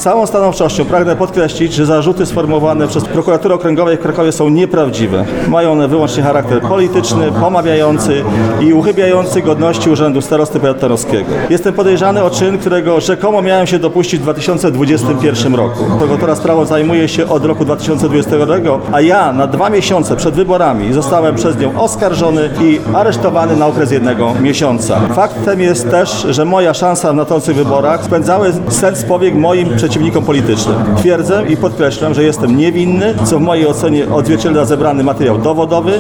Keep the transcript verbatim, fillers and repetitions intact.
całą stanowczością pragnę podkreślić, że zarzuty sformułowane przez prokuraturę okręgową w Krakowie są nieprawdziwe. Mają one wyłącznie charakter polityczny, pomawiający i uchybiający godności urzędu starosty powiatu tarnowskiego. Jestem podejrzany o czyn, którego rzekomo miałem się dopuścić w dwa tysiące dwudziestym pierwszym roku. Prokuratura sprawą zajmuje się od roku dwa tysiące dwudziestego drugiego, a ja na dwa miesiące przed wyborami zostałem przez nią oskarżony i aresztowany na okres jednego miesiąca. Faktem jest też, że moja szansa w nadchodzących wyborach spędzały sens powiek moim przeciwnikom politycznym. Twierdzę i podkreślam, że jestem niewinny, co w mojej ocenie odzwierciedla zebrany materiał dowodowy